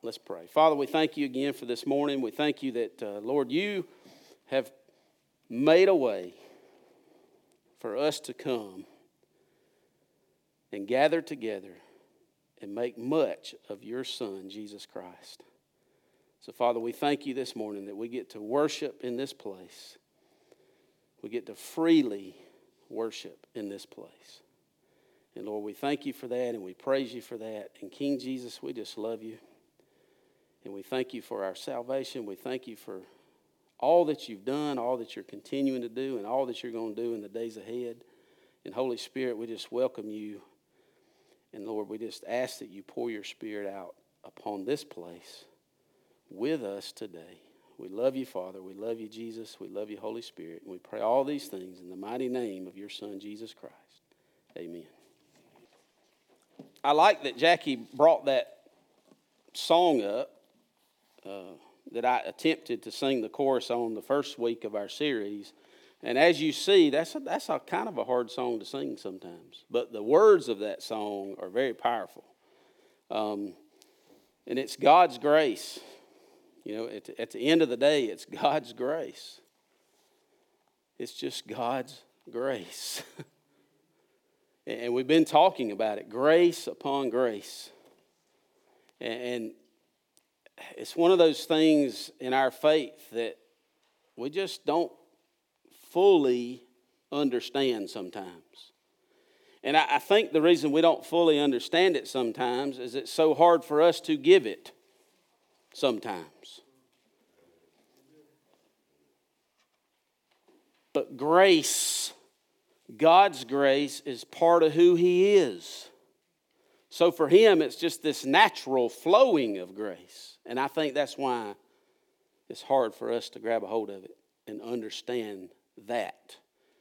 Let's pray. Father, we thank you again for this morning. We thank you that, Lord, you have made a way for us to come and gather together and make much of your Son, Jesus Christ. So, Father, we thank you this morning that we get to worship in this place. We get to freely worship in this place. And, Lord, we thank you for that and we praise you for that. And, King Jesus, we just love you. And we thank you for our salvation. We thank you for all that you've done, all that you're continuing to do, and all that you're going to do in the days ahead. And, Holy Spirit, we just welcome you. And, Lord, we just ask that you pour your Spirit out upon this place with us today. We love you, Father. We love you, Jesus. We love you, Holy Spirit. And we pray all these things in the mighty name of your Son, Jesus Christ. Amen. I like that Jackie brought that song up that I attempted to sing the chorus on the first week of our series. And as you see, that's a kind of a hard song to sing sometimes. But the words of that song are very powerful. And it's God's grace. You know, at the end of the day, it's God's grace. It's just God's grace. And we've been talking about it, grace upon grace. And it's one of those things in our faith that we just don't fully understand sometimes. And I think the reason we don't fully understand it sometimes is it's so hard for us to give it sometimes. But grace, God's grace, is part of who He is. So for Him, it's just this natural flowing of grace. And I think that's why it's hard for us to grab a hold of it and understand that.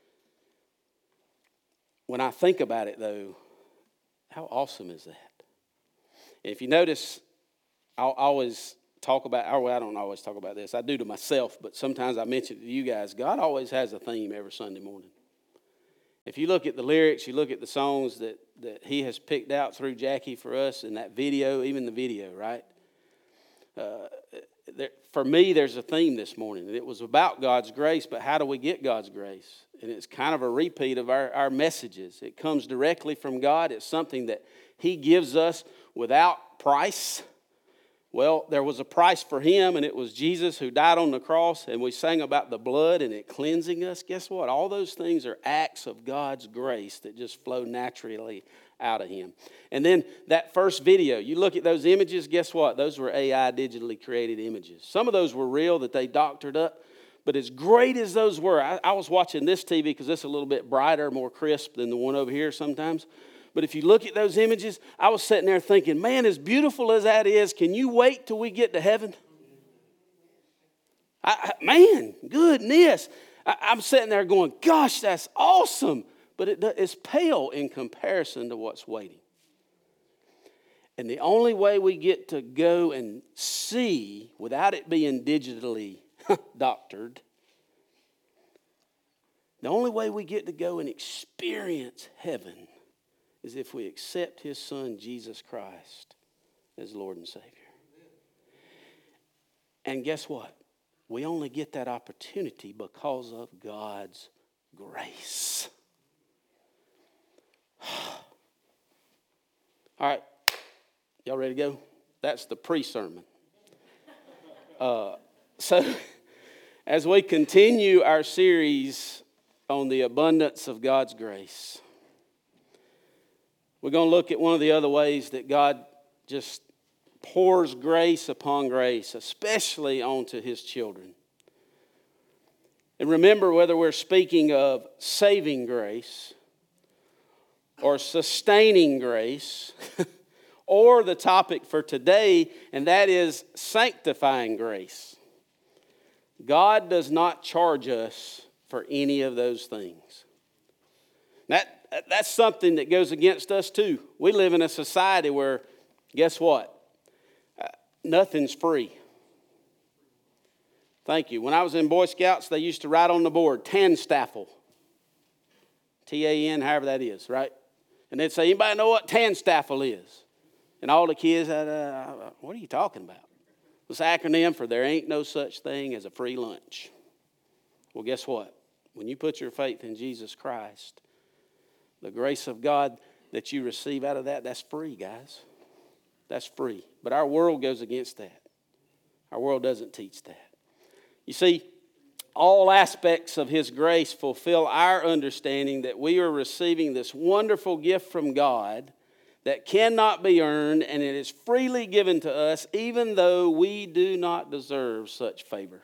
When I think about it, though, how awesome is that? And if you notice, I'll always talk about, I don't always talk about this. I do to myself, but sometimes I mention it to you guys. God always has a theme every Sunday morning. If you look at the lyrics, you look at the songs that He has picked out through Jackie for us in that video, even the video, right? For me, there's a theme this morning. And it was about God's grace, but how do we get God's grace? And it's kind of a repeat of our messages. It comes directly from God. It's something that He gives us without price. Well, there was a price for Him, and it was Jesus who died on the cross, and we sang about the blood and it cleansing us. Guess what? All those things are acts of God's grace that just flow naturally out of Him. And then that first video, you look at those images, guess what? Those were AI digitally created images. Some of those were real that they doctored up, but as great as those were, I was watching this TV because it's a little bit brighter, more crisp than the one over here sometimes. But if you look at those images, I was sitting there thinking, man, as beautiful as that is, can you wait till we get to heaven? Man, goodness. I'm sitting there going, gosh, that's awesome. But it's pale in comparison to what's waiting. And the only way we get to go and see without it being digitally doctored, the only way we get to go and experience heaven is if we accept His Son, Jesus Christ, as Lord and Savior. And guess what? We only get that opportunity because of God's grace. All right, y'all ready to go? That's the pre-sermon. So, as we continue our series on the abundance of God's grace, we're going to look at one of the other ways that God just pours grace upon grace, especially onto His children. And remember, whether we're speaking of saving grace or sustaining grace, or the topic for today, and that is sanctifying grace. God does not charge us for any of those things. That's something that goes against us too. We live in a society where, guess what? Nothing's free. Thank you. When I was in Boy Scouts, they used to write on the board, Tanstaffel. T-A-N, however that is, right? And they'd say, anybody know what Tanstaffel is? And all the kids, what are you talking about? It's an acronym for there ain't no such thing as a free lunch. Well, guess what? When you put your faith in Jesus Christ, the grace of God that you receive out of that, that's free, guys. That's free. But our world goes against that. Our world doesn't teach that. You see, all aspects of His grace fulfill our understanding that we are receiving this wonderful gift from God that cannot be earned, and it is freely given to us even though we do not deserve such favor.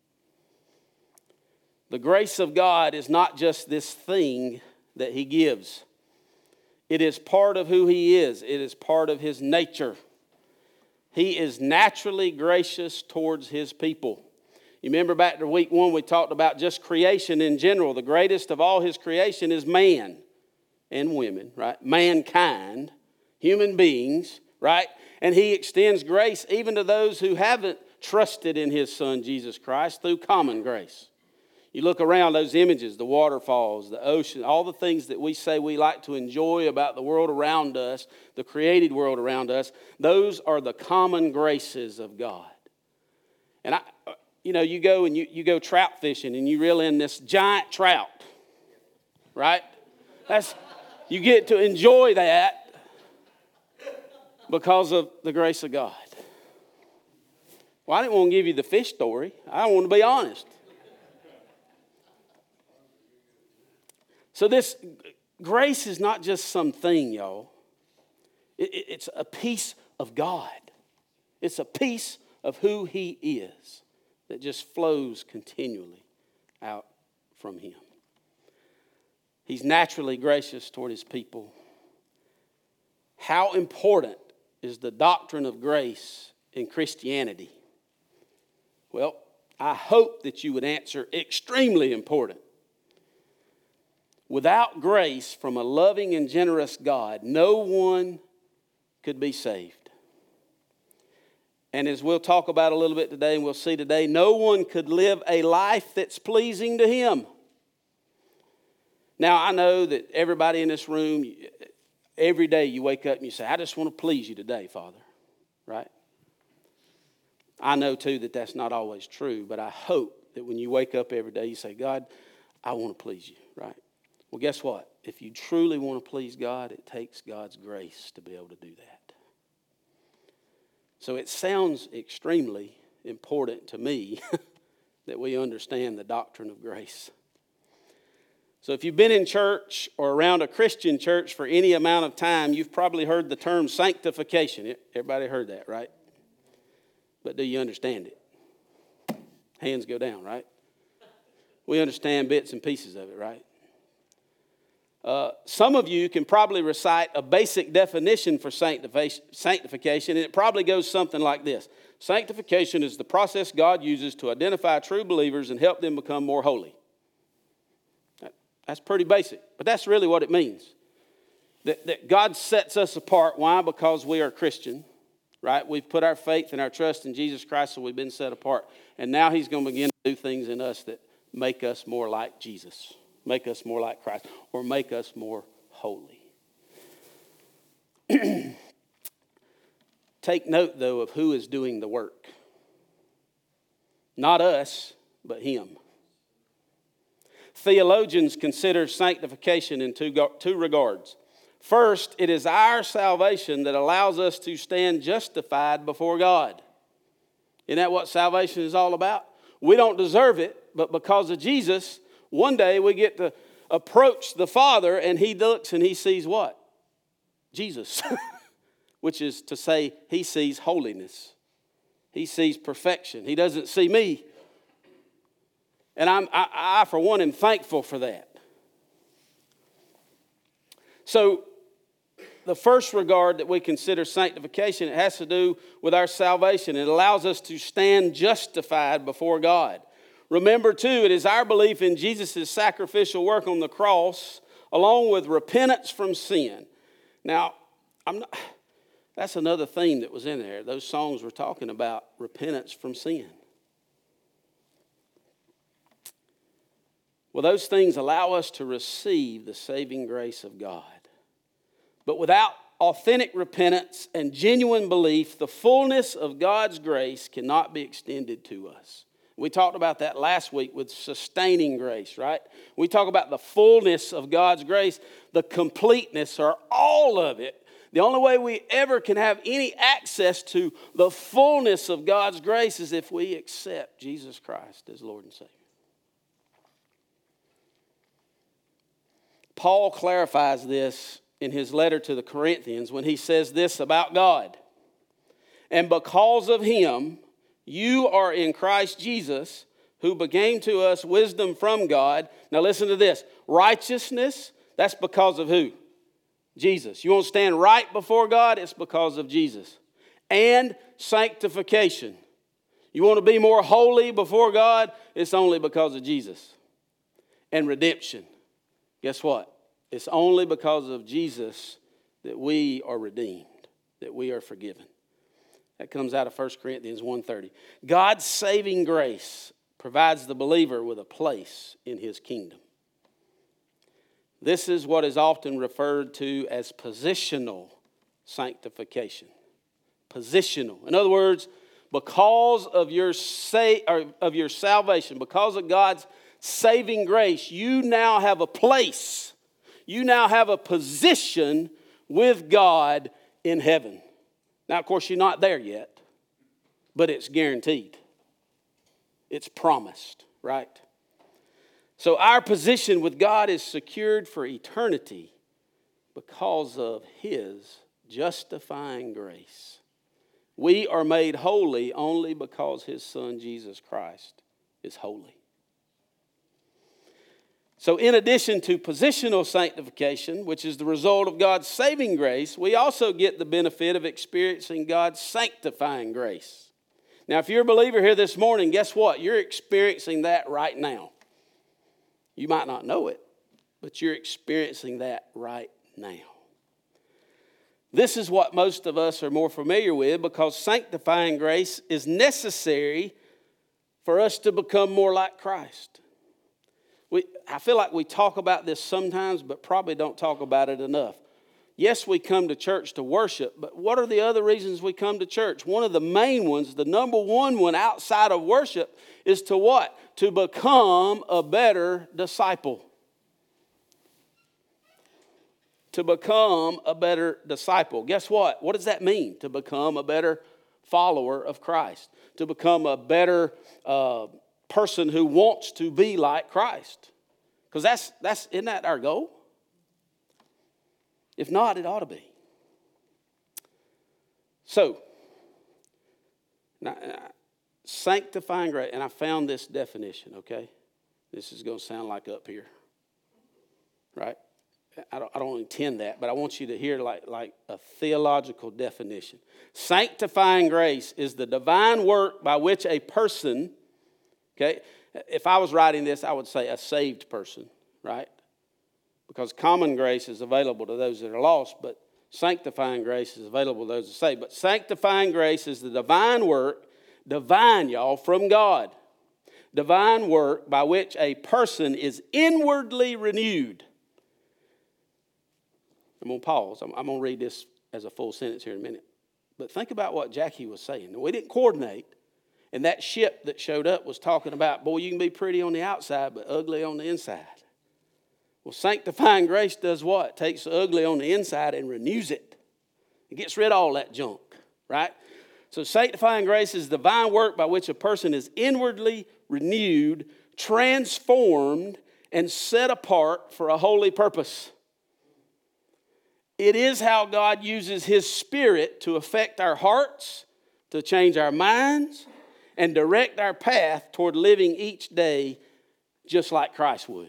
The grace of God is not just this thing that He gives. It is part of who He is. It is part of His nature. He is naturally gracious towards His people. You remember back to week 1, we talked about just creation in general. The greatest of all His creation is man and women, right? Mankind, human beings, right? And He extends grace even to those who haven't trusted in His Son, Jesus Christ, through common grace. You look around those images, the waterfalls, the ocean, all the things that we say we like to enjoy about the world around us, the created world around us, those are the common graces of God. And you go and you go trout fishing and you reel in this giant trout, right? You get to enjoy that because of the grace of God. Well, I didn't want to give you the fish story. I want to be honest. So this grace is not just something, y'all. It's a piece of God. It's a piece of who He is that just flows continually out from Him. He's naturally gracious toward His people. How important is the doctrine of grace in Christianity? Well, I hope that you would answer extremely important. Without grace from a loving and generous God, no one could be saved. And as we'll talk about a little bit today and we'll see today, no one could live a life that's pleasing to Him. Now, I know that everybody in this room, every day you wake up and you say, I just want to please you today, Father, right? I know, too, that that's not always true, but I hope that when you wake up every day, you say, God, I want to please you, right? Well, guess what? If you truly want to please God, it takes God's grace to be able to do that. So it sounds extremely important to me that we understand the doctrine of grace. So if you've been in church or around a Christian church for any amount of time, you've probably heard the term sanctification. Everybody heard that, right? But do you understand it? Hands go down, right? We understand bits and pieces of it, right? Some of you can probably recite a basic definition for sanctification, and it probably goes something like this. Sanctification is the process God uses to identify true believers and help them become more holy. That's pretty basic, but that's really what it means. That God sets us apart. Why? Because we are Christian, right? We've put our faith and our trust in Jesus Christ, so we've been set apart. And now He's going to begin to do things in us that make us more like Jesus. Make us more like Christ, or make us more holy. Take note, though, of who is doing the work. Not us, but Him. Theologians consider sanctification in two regards. First, it is our salvation that allows us to stand justified before God. Isn't that what salvation is all about? We don't deserve it, but because of Jesus, one day we get to approach the Father and He looks and He sees what? Jesus. Which is to say, He sees holiness. He sees perfection. He doesn't see me. And I for one, am thankful for that. So, the first regard that we consider sanctification, it has to do with our salvation. It allows us to stand justified before God. Remember, too, it is our belief in Jesus' sacrificial work on the cross, along with repentance from sin. Now, that's another theme that was in there. Those songs were talking about repentance from sin. Well, those things allow us to receive the saving grace of God. But without authentic repentance and genuine belief, the fullness of God's grace cannot be extended to us. We talked about that last week with sustaining grace, right? We talk about the fullness of God's grace, the completeness or all of it. The only way we ever can have any access to the fullness of God's grace is if we accept Jesus Christ as Lord and Savior. Paul clarifies this in his letter to the Corinthians when he says this about God. And because of him, you are in Christ Jesus, who became to us wisdom from God. Now listen to this. Righteousness, that's because of who? Jesus. You want to stand right before God? It's because of Jesus. And sanctification. You want to be more holy before God? It's only because of Jesus. And redemption. Guess what? It's only because of Jesus that we are redeemed, that we are forgiven. That comes out of 1 Corinthians 1:30. God's saving grace provides the believer with a place in his kingdom. This is what is often referred to as positional sanctification. Positional. In other words, because of your salvation, because of God's saving grace, you now have a place. You now have a position with God in heaven. Now, of course, you're not there yet, but it's guaranteed. It's promised, right? So our position with God is secured for eternity because of His justifying grace. We are made holy only because His Son, Jesus Christ, is holy. So in addition to positional sanctification, which is the result of God's saving grace, we also get the benefit of experiencing God's sanctifying grace. Now, if you're a believer here this morning, guess what? You're experiencing that right now. You might not know it, but you're experiencing that right now. This is what most of us are more familiar with because sanctifying grace is necessary for us to become more like Christ. I feel like we talk about this sometimes, but probably don't talk about it enough. Yes, we come to church to worship, but what are the other reasons we come to church? One of the main ones, the number one outside of worship, is to what? To become a better disciple. To become a better disciple. Guess what? What does that mean? To become a better follower of Christ. To become a better person who wants to be like Christ. Because isn't that our goal? If not, it ought to be. So, sanctifying grace, and I found this definition, okay? This is going to sound like up here, right? I don't intend that, but I want you to hear like a theological definition. Sanctifying grace is the divine work by which a person, okay? If I was writing this, I would say a saved person, right? Because common grace is available to those that are lost, but sanctifying grace is available to those that are saved. But sanctifying grace is the divine work, divine, y'all, from God. Divine work by which a person is inwardly renewed. I'm going to pause. I'm going to read this as a full sentence here in a minute. But think about what Jackie was saying. We didn't coordinate. And that ship that showed up was talking about, boy, you can be pretty on the outside, but ugly on the inside. Well, sanctifying grace does what? Takes the ugly on the inside and renews it. It gets rid of all that junk, right? So sanctifying grace is divine work by which a person is inwardly renewed, transformed, and set apart for a holy purpose. It is how God uses His Spirit to affect our hearts, to change our minds, and direct our path toward living each day just like Christ would.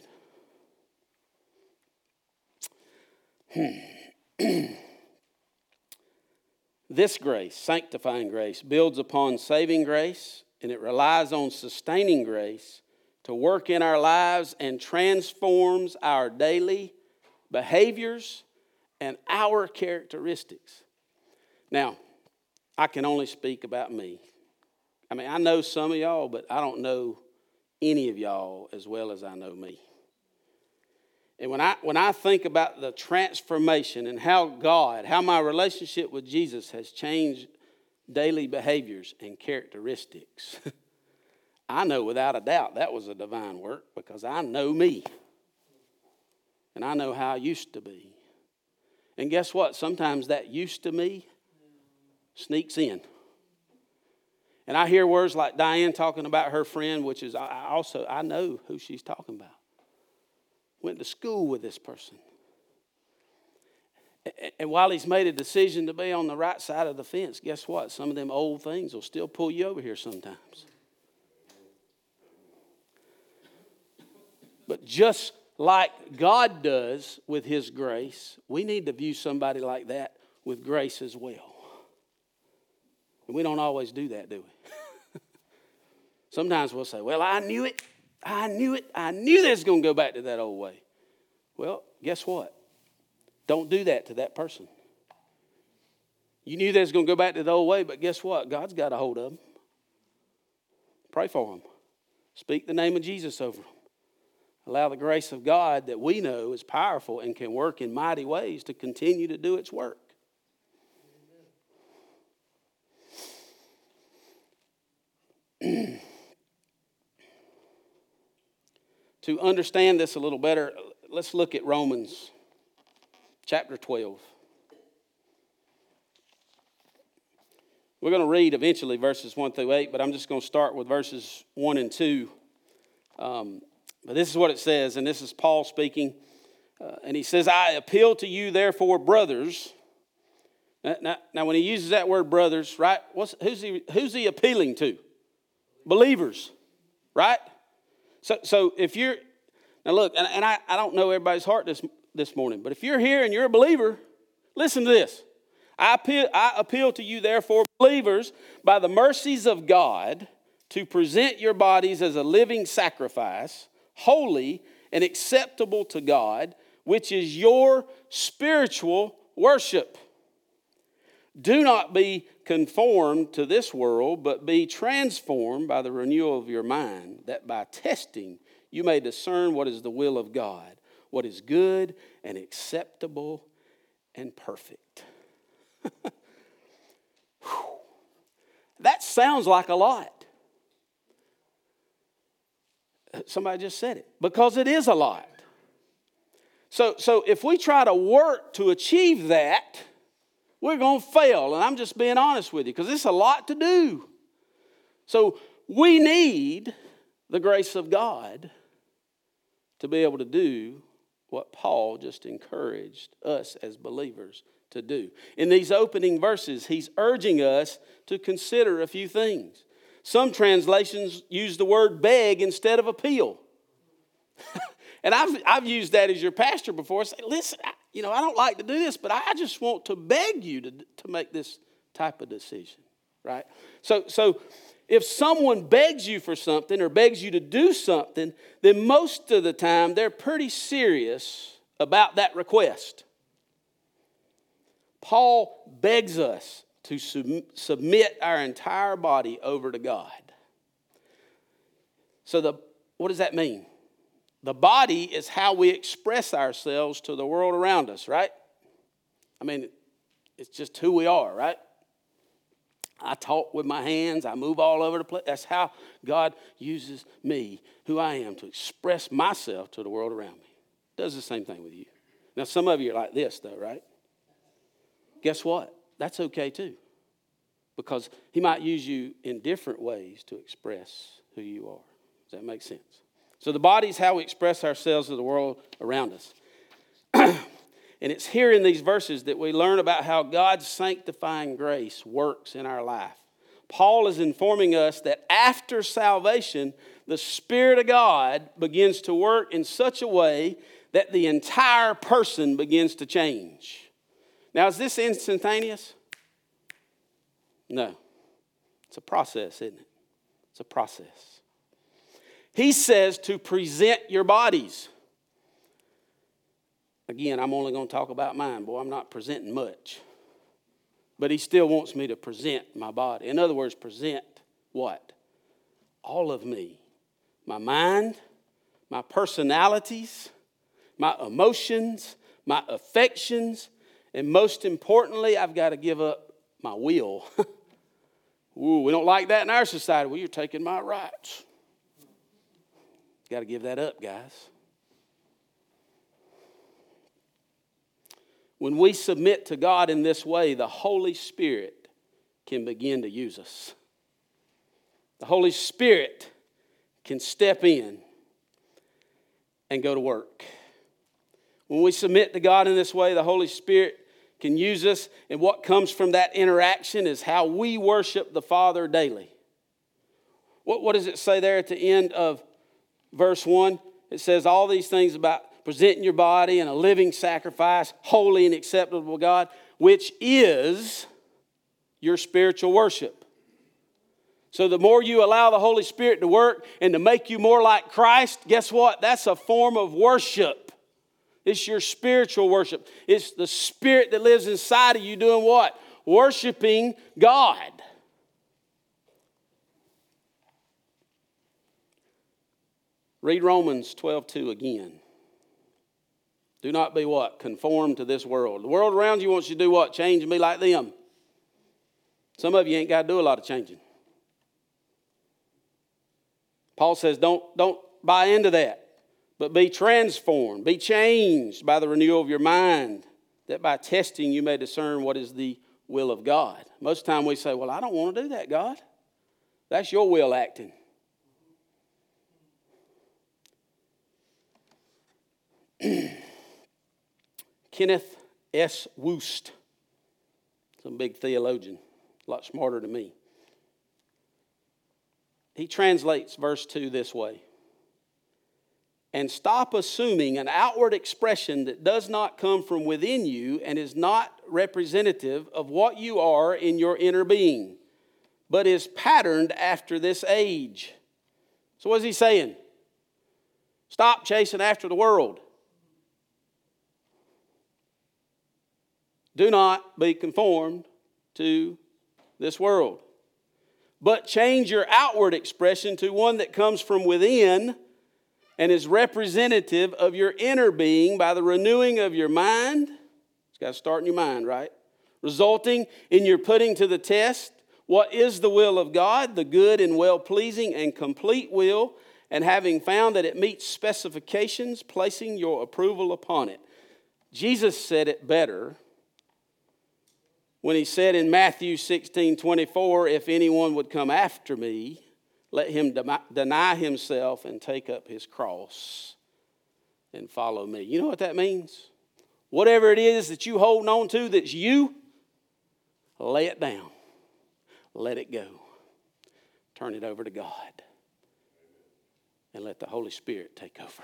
This grace, sanctifying grace, builds upon saving grace, and it relies on sustaining grace to work in our lives and transforms our daily behaviors and our characteristics. Now, I can only speak about me. I mean, I know some of y'all, but I don't know any of y'all as well as I know me. And when I think about the transformation and how my relationship with Jesus has changed daily behaviors and characteristics, I know without a doubt that was a divine work, because I know me. And I know how I used to be. And guess what? Sometimes that used to me sneaks in. And I hear words like Diane talking about her friend, which is I know who she's talking about. Went to school with this person. And while he's made a decision to be on the right side of the fence, guess what? Some of them old things will still pull you over here sometimes. But just like God does with his grace, we need to view somebody like that with grace as well. And we don't always do that, do we? Sometimes we'll say, well, I knew it. I knew they was going to go back to that old way. Well, guess what? Don't do that to that person. You knew they was going to go back to the old way, but guess what? God's got a hold of them. Pray for them. Speak the name of Jesus over them. Allow the grace of God that we know is powerful and can work in mighty ways to continue to do its work. To understand this a little better, let's look at Romans chapter 12. We're going to read eventually verses 1 through 8, but I'm just going to start with verses 1 and 2. But this is what it says, and this is Paul speaking. And he says, I appeal to you, therefore, brothers. Now, when he uses that word brothers, right, who's he appealing to? Believers, right? So if you're, now look, and I don't know everybody's heart this morning, but if you're here and you're a believer, listen to this. I appeal to you, therefore, believers, by the mercies of God, to present your bodies as a living sacrifice, holy and acceptable to God, which is your spiritual worship. Do not be conformed to this world, but be transformed by the renewal of your mind, that by testing you may discern what is the will of God, what is good and acceptable and perfect. That sounds like a lot. Somebody just said it. Because it is a lot. So if we try to work to achieve that, we're going to fail. And I'm just being honest with you, because it's a lot to do. So we need the grace of God to be able to do what Paul just encouraged us as believers to do. In these opening verses, he's urging us to consider a few things. Some translations use the word beg instead of appeal. And I've used that as your pastor before. Say, listen, I don't like to do this, but I just want to beg you to make this type of decision, right? So if someone begs you for something or begs you to do something, then most of the time they're pretty serious about that request. Paul begs us to submit our entire body over to God. So what does that mean? The body is how we express ourselves to the world around us, right? I mean, it's just who we are, right? I talk with my hands. I move all over the place. That's how God uses me, who I am, to express myself to the world around me. Does the same thing with you. Now, some of you are like this, though, right? Guess what? That's okay, too. Because he might use you in different ways to express who you are. Does that make sense? So the body is how we express ourselves to the world around us. And it's here in these verses that we learn about how God's sanctifying grace works in our life. Paul is informing us that after salvation, the Spirit of God begins to work in such a way that the entire person begins to change. Now, is this instantaneous? No. It's a process, isn't it? It's a process. He says to present your bodies. Again, I'm only going to talk about mine. Boy, I'm not presenting much. But he still wants me to present my body. In other words, present what? All of me. My mind, my personalities, my emotions, my affections, and most importantly, I've got to give up my will. Ooh, we don't like that in our society. Well, you're taking my rights. Got to give that up, guys. When we submit to God in this way, the Holy Spirit can begin to use us. The Holy Spirit can step in and go to work. When we submit to God in this way, the Holy Spirit can use us, and what comes from that interaction is how we worship the Father daily. What does it say there at the end of verse 1? It says all these things about presenting your body and a living sacrifice, holy and acceptable to God, which is your spiritual worship. So the more you allow the Holy Spirit to work and to make you more like Christ, guess what? That's a form of worship. It's your spiritual worship. It's the Spirit that lives inside of you doing what? Worshiping God. Read Romans 12:2 again. Do not be what? Conformed to this world. The world around you wants you to do what? Change and be like them. Some of you ain't got to do a lot of changing. Paul says don't buy into that. But be transformed, be changed by the renewal of your mind, that by testing you may discern what is the will of God. Most of the time we say, well, I don't want to do that, God. That's your will acting. Kenneth S. Woost, some big theologian, a lot smarter than me. He translates verse 2 this way. And stop assuming an outward expression that does not come from within you and is not representative of what you are in your inner being, but is patterned after this age. So what is he saying? Stop chasing after the world. Do not be conformed to this world, but change your outward expression to one that comes from within and is representative of your inner being by the renewing of your mind. It's got to start in your mind, right? Resulting in your putting to the test what is the will of God, the good and well-pleasing and complete will, and having found that it meets specifications, placing your approval upon it. Jesus said it better when he said in Matthew 16:24, if anyone would come after me, let him deny himself and take up his cross and follow me. You know what that means? Whatever it is that you holding on to that's you, lay it down. Let it go. Turn it over to God. And let the Holy Spirit take over.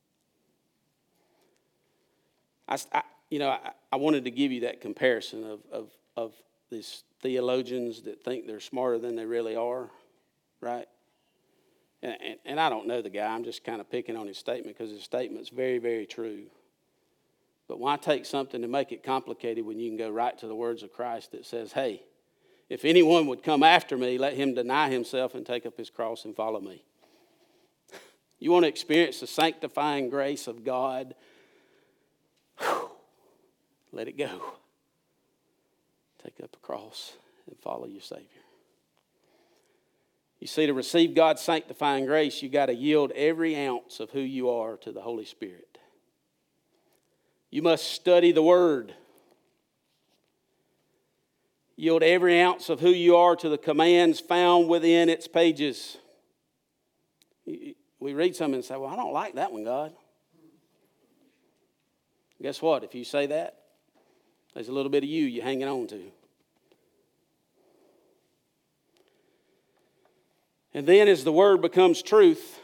I wanted to give you that comparison of these theologians that think they're smarter than they really are. Right? And I don't know the guy. I'm just kind of picking on his statement because his statement's very, very true. But why take something to make it complicated when you can go right to the words of Christ that says, hey, if anyone would come after me, let him deny himself and take up his cross and follow me. You want to experience the sanctifying grace of God? Whew, let it go. Take up a cross and follow your Savior. You see, to receive God's sanctifying grace, you got to yield every ounce of who you are to the Holy Spirit. You must study the Word. Yield every ounce of who you are to the commands found within its pages. We read something and say, well, I don't like that one, God. Guess what? If you say that, there's a little bit of you're hanging on to. And then as the Word becomes truth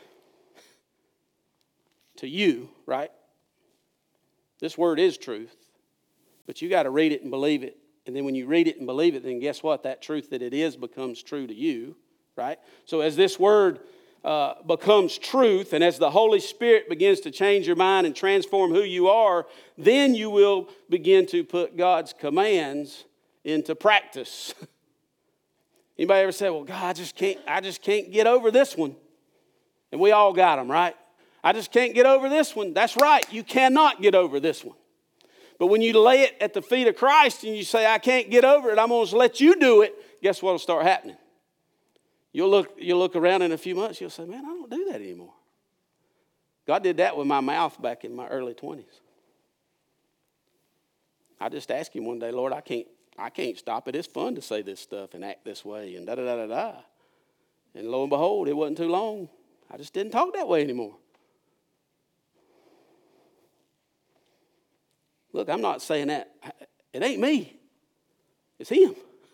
to you, right? This Word is truth, but you got to read it and believe it. And then when you read it and believe it, then guess what? That truth that it is becomes true to you, right? So as this Word becomes truth, and as the Holy Spirit begins to change your mind and transform who you are, then you will begin to put God's commands into practice. Anybody ever say, well, God, I just can't get over this one? And we all got them, right? I just can't get over this one. That's right. You cannot get over this one. But when you lay it at the feet of Christ and you say, I can't get over it, I'm going to let you do it, guess what will start happening? You'll look around in a few months, you'll say, man, I don't do that anymore. God did that with my mouth back in my early 20s. I just asked him one day, Lord, I can't stop it. It's fun to say this stuff and act this way and da-da-da-da-da. And lo and behold, it wasn't too long. I just didn't talk that way anymore. Look, I'm not saying that. It ain't me. It's him.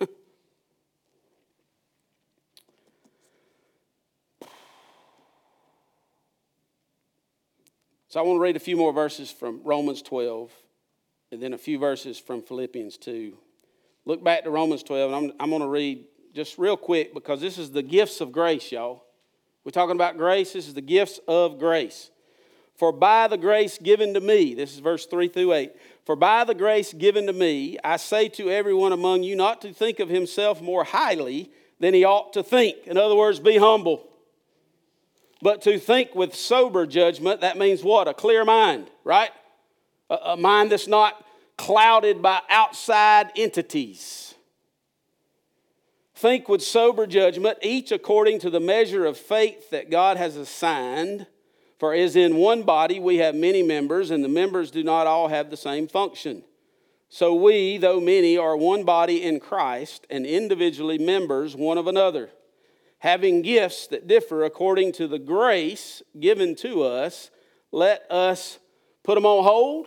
So I want to read a few more verses from Romans 12 and then a few verses from Philippians 2. Look back to Romans 12, and I'm going to read just real quick because this is the gifts of grace, y'all. We're talking about grace. This is the gifts of grace. For by the grace given to me, this is verse 3 through 8. For by the grace given to me, I say to everyone among you not to think of himself more highly than he ought to think. In other words, be humble. But to think with sober judgment, that means what? A clear mind, right? A mind that's not clouded by outside entities. Think with sober judgment, each according to the measure of faith that God has assigned. For as in one body we have many members, and the members do not all have the same function. So we, though many, are one body in Christ, and individually members one of another, having gifts that differ according to the grace given to us. Let us put them on hold.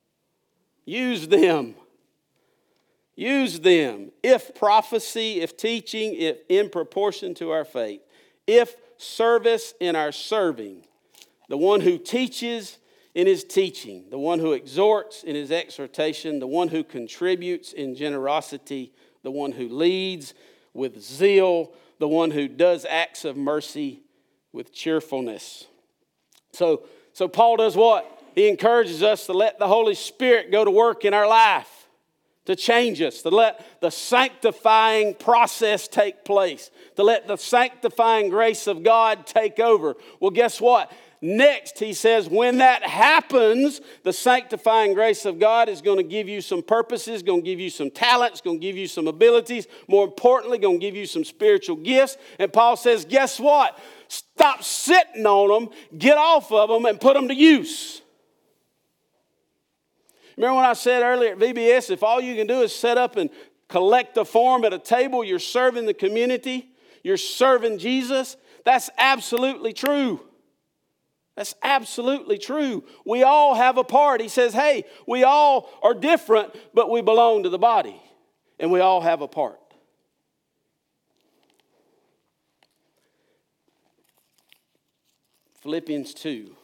Use them. Use them. If prophecy, if teaching, if in proportion to our faith. If service, in our serving. The one who teaches in his teaching. The one who exhorts in his exhortation. The one who contributes in generosity. The one who leads with zeal. The one who does acts of mercy with cheerfulness. So Paul does what? He encourages us to let the Holy Spirit go to work in our life, to change us, to let the sanctifying process take place, to let the sanctifying grace of God take over. Well, guess what? Next, he says, when that happens, the sanctifying grace of God is going to give you some purposes, going to give you some talents, going to give you some abilities. More importantly, going to give you some spiritual gifts. And Paul says, guess what? Stop sitting on them, get off of them, and put them to use. Remember when I said earlier at VBS, if all you can do is set up and collect a form at a table, you're serving the community, you're serving Jesus. That's absolutely true. That's absolutely true. We all have a part. He says, hey, we all are different, but we belong to the body. And we all have a part. Philippians 2,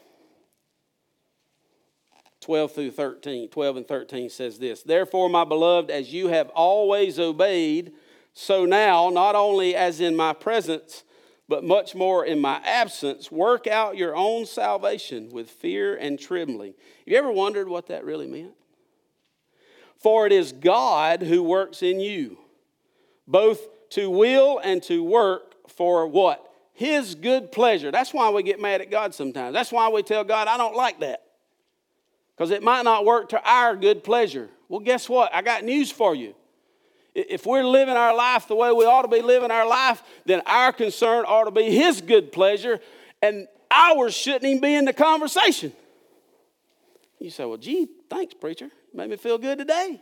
12 and 13 says this. Therefore, my beloved, as you have always obeyed, so now, not only as in my presence, but much more in my absence, work out your own salvation with fear and trembling. Have you ever wondered what that really meant? For it is God who works in you, both to will and to work for what? His good pleasure. That's why we get mad at God sometimes. That's why we tell God, I don't like that. Because it might not work to our good pleasure. Well, guess what? I got news for you. If we're living our life the way we ought to be living our life, then our concern ought to be His good pleasure, and ours shouldn't even be in the conversation. You say, well, gee, thanks, preacher. Made me feel good today.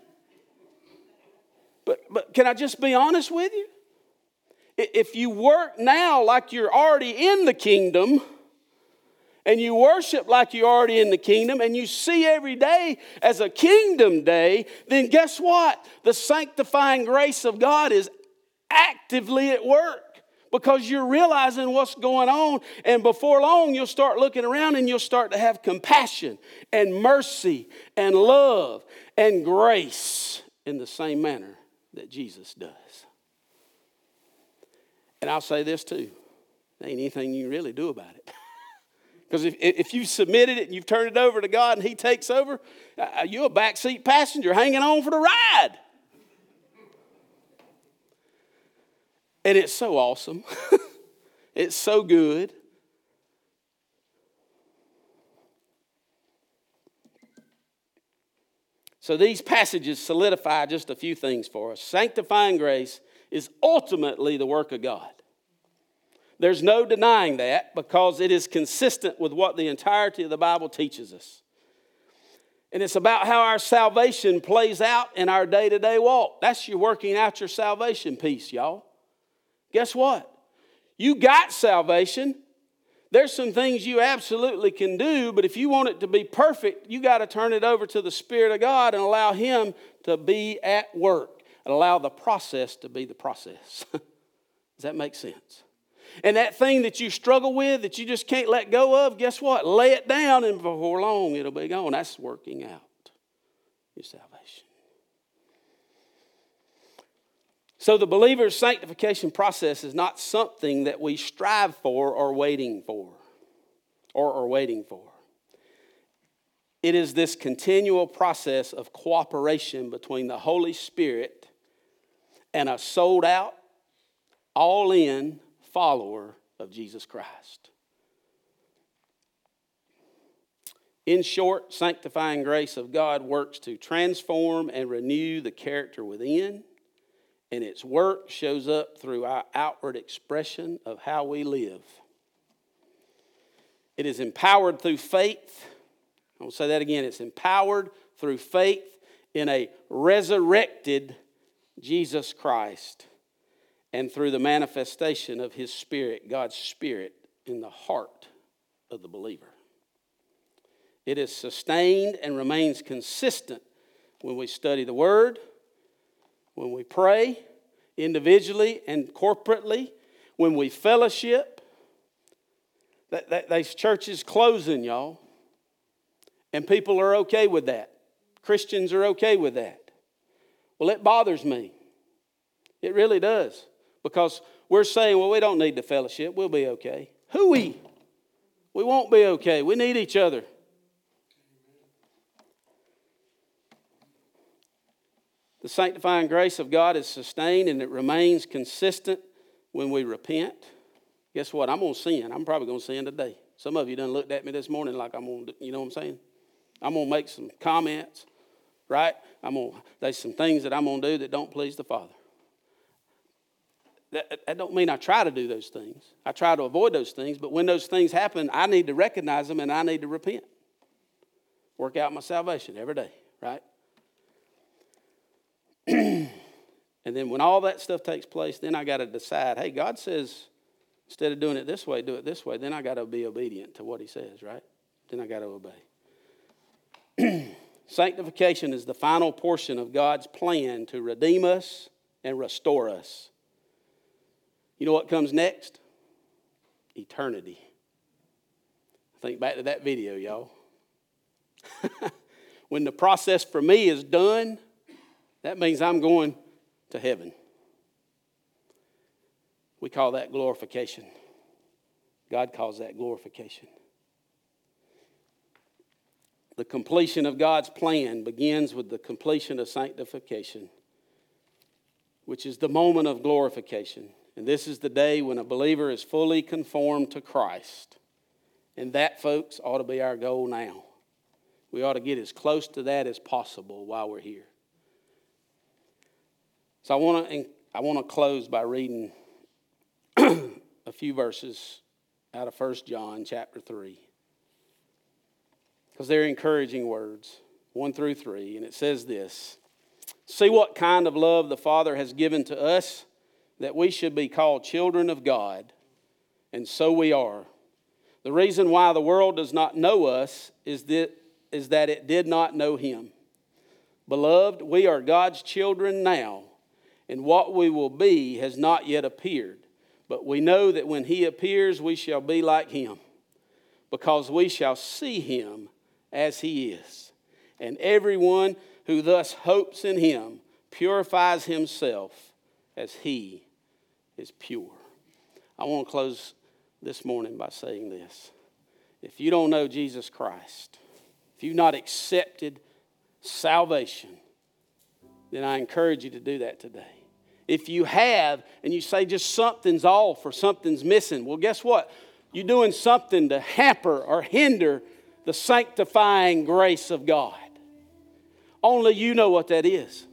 But can I just be honest with you? If you work now like you're already in the kingdom, and you worship like you're already in the kingdom, and you see every day as a kingdom day, then guess what? The sanctifying grace of God is actively at work because you're realizing what's going on. And before long, you'll start looking around and you'll start to have compassion and mercy and love and grace in the same manner that Jesus does. And I'll say this too. There ain't anything you can really do about it. Because if you've submitted it and you've turned it over to God and He takes over, you're a backseat passenger hanging on for the ride. And it's so awesome. It's so good. So these passages solidify just a few things for us. Sanctifying grace is ultimately the work of God. There's no denying that because it is consistent with what the entirety of the Bible teaches us. And it's about how our salvation plays out in our day-to-day walk. That's your working out your salvation piece, y'all. Guess what? You got salvation. There's some things you absolutely can do, but if you want it to be perfect, you got to turn it over to the Spirit of God and allow Him to be at work and allow the process to be the process. Does that make sense? And that thing that you struggle with, that you just can't let go of, guess what? Lay it down and before long it'll be gone. That's working out your salvation. So the believer's sanctification process is not something that we strive for or waiting for. It is this continual process of cooperation between the Holy Spirit and a sold out, all in follower of Jesus Christ. In short, sanctifying grace of God works to transform and renew the character within, and its work shows up through our outward expression of how we live. It is empowered through faith. I will say that again. It's empowered through faith in a resurrected Jesus Christ and through the manifestation of His Spirit, God's Spirit, in the heart of the believer. It is sustained and remains consistent when we study the Word, when we pray individually and corporately, when we fellowship. These churches closing, y'all. And people are okay with that. Christians are okay with that. Well, it bothers me. It really does. Because we're saying, well, we don't need the fellowship. We'll be okay. Hooey! We won't be okay. We need each other. The sanctifying grace of God is sustained and it remains consistent when we repent. Guess what? I'm going to sin. I'm probably going to sin today. Some of you done looked at me this morning like I'm going to, you know what I'm saying? I'm going to make some comments, right? There's some things that I'm going to do that don't please the Father. That don't mean I try to do those things. I try to avoid those things, but when those things happen, I need to recognize them and I need to repent. Work out my salvation every day, right? And then when all that stuff takes place, then I got to decide, hey, God says, instead of doing it this way, do it this way. Then I got to be obedient to what He says, right? Then I got to obey. Sanctification is the final portion of God's plan to redeem us and restore us. You know what comes next? Eternity. Think back to that video, y'all. When the process for me is done, that means I'm going to heaven. We call that glorification. God calls that glorification. The completion of God's plan begins with the completion of sanctification, which is the moment of glorification. And this is the day when a believer is fully conformed to Christ. And that, folks, ought to be our goal now. We ought to get as close to that as possible while we're here. So I want to close by reading a few verses out of 1 John chapter 3. Because they're encouraging words, 1 through 3. And it says this: "See what kind of love the Father has given to us, that we should be called children of God, and so we are. The reason why the world does not know us is that it did not know Him. Beloved, we are God's children now, and what we will be has not yet appeared. But we know that when He appears, we shall be like Him, because we shall see Him as He is. And everyone who thus hopes in Him purifies himself as He is pure." I want to close this morning by saying this. If you don't know Jesus Christ, if you've not accepted salvation, then I encourage you to do that today. If you have, and you say just something's off or something's missing, well, guess what? You're doing something to hamper or hinder the sanctifying grace of God. Only you know what that is.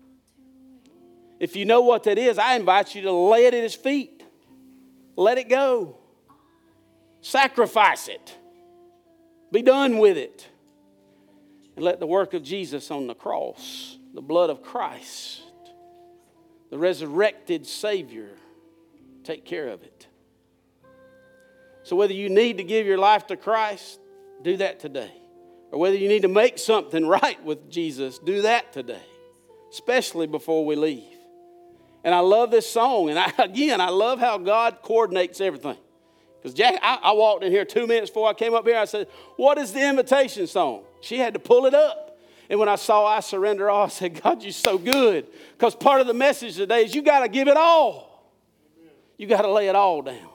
If you know what that is, I invite you to lay it at His feet. Let it go. Sacrifice it. Be done with it. And let the work of Jesus on the cross, the blood of Christ, the resurrected Savior, take care of it. So whether you need to give your life to Christ, do that today. Or whether you need to make something right with Jesus, do that today. Especially before we leave. And I love this song. And I love how God coordinates everything. Because Jack, I walked in here 2 minutes before I came up here. I said, what is the invitation song? She had to pull it up. And when I saw I Surrender All, I said, God, you're so good. Because part of the message today is you got to give it all. You got to lay it all down.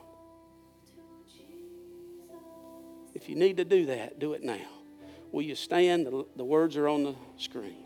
If you need to do that, do it now. Will you stand? The words are on the screen.